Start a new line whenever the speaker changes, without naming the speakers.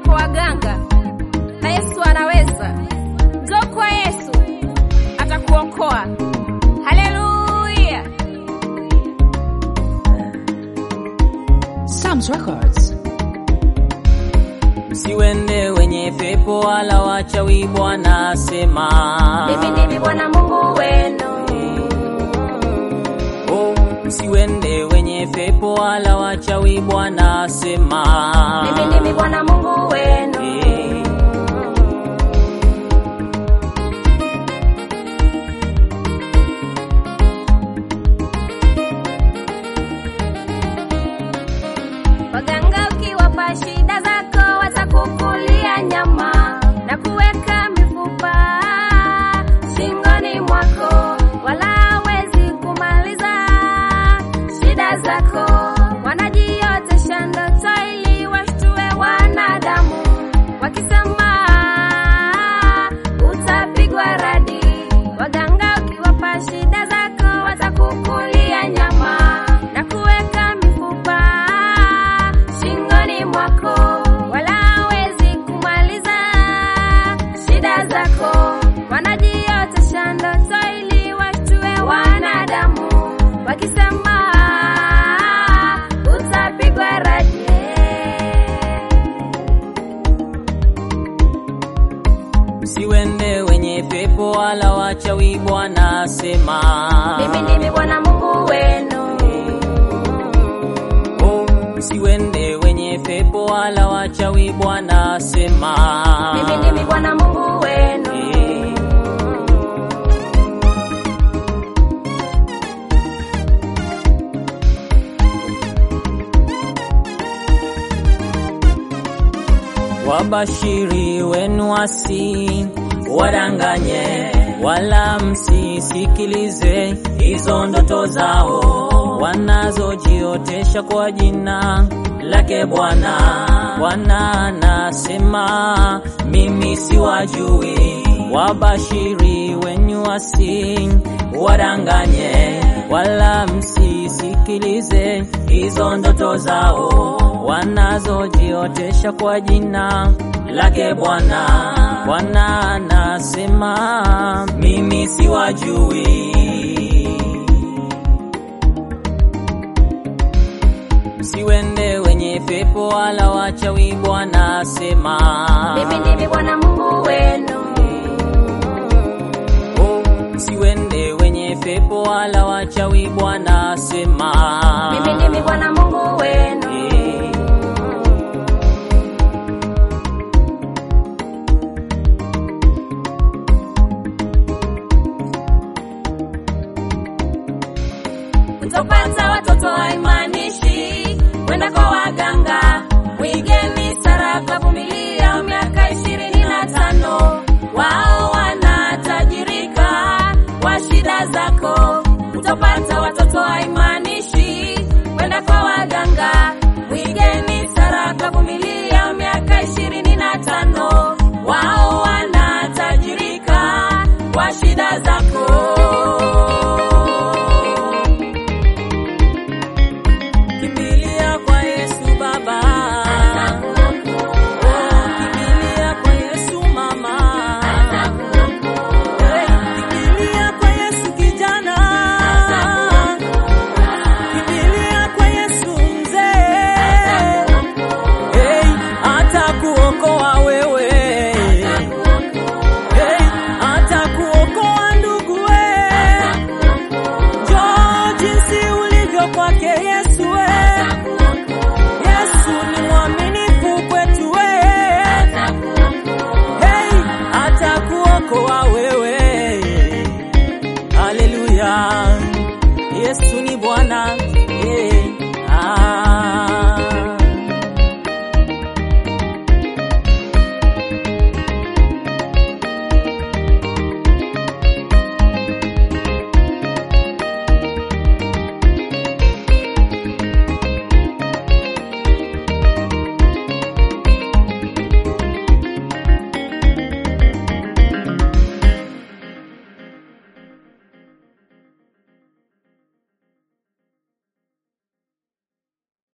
kwa waganga, na Yesu anaweza. Njoo kwa Yesu, atakuokoa. Haleluya.
Psalms Records.
Msiwende wenye pepo wala wachawi, Bwana asema.
Mimi ndimi Bwana Mungu wenu.
Msiwende wenye pepo wala wachawi, Bwana asema.
Mimi ndimi Bwana Mungu wenu. Waganga ukiwapa shida zako watakukulia nyama na kuweka mifupa shingoni mwako, wala hawezi kumaliza shida zako. Wanajiotesha ndoto ili washtue wanadamu, wakisema utapigwa radi. Waganga ukiwapa shida zako watakukulia nyama na kuweka mifupa shingoni mwako, wala hawezi kumaliza shida zako. Wanajiotesha ndoto ili washtue wanadamu, wakisema utapigwa radi.
Msiwende wenye pepo wala wachawi, Bwana asema.
Mimi ndimi Bwana Mungu wenu.
Msiwende wenye pepo wala wachawi, Bwana asema.
Mimi ndimi Bwana Mungu wenu.
Wabashiri wenu wasi wadanganye, wala msisikilize hizo ndoto zao wanazojiotesha kwa jina lake Bwana. Bwana anasema mimi siwajui. Wabashiri wenu wasi wadanganye, wala msisikilize hizo ndoto zao wanazojiotesha kwa jina lake Bwana. Bwana anasema mimi siwajui. Msiwende wenye pepo wala wachawi, Bwana asema.
Mimi ndimi Bwana Mungu wenu.
Msiwende wenye pepo wala wachawi, Bwana asema.
Mimi ndimi Bwana Mungu wenu. Kutopata watoto haimaanishi kwenda kwa waganga. Mwigeni Sara kavumilia miaka 25, wao wanatajirika kwa shida zako. Kutopata watoto haimaanishi kwenda kwa waganga. Mwigeni Sara kavumilia miaka 25, wao wanatajirika kwa shida zako.